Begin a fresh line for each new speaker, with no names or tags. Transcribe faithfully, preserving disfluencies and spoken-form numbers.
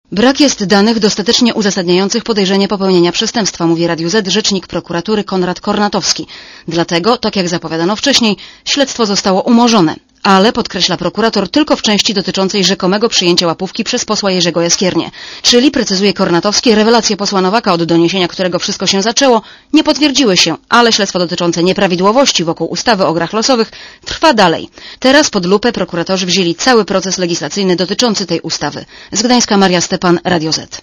Brak jest danych dostatecznie uzasadniających podejrzenie popełnienia przestępstwa, mówi Radiu Z rzecznik prokuratury Konrad Kornatowski. Dlatego, tak jak zapowiadano wcześniej, śledztwo zostało umorzone. Ale, podkreśla prokurator, tylko w części dotyczącej rzekomego przyjęcia łapówki przez posła Jerzego Jaskiernię. Czyli, precyzuje Kornatowski, rewelacje posła Nowaka, od doniesienia którego wszystko się zaczęło, nie potwierdziły się, ale śledztwo dotyczące nieprawidłowości wokół ustawy o grach losowych trwa dalej. Teraz pod lupę prokuratorzy wzięli cały proces legislacyjny dotyczący tej ustawy. Z Gdańska Maria Stepan, Radio Z.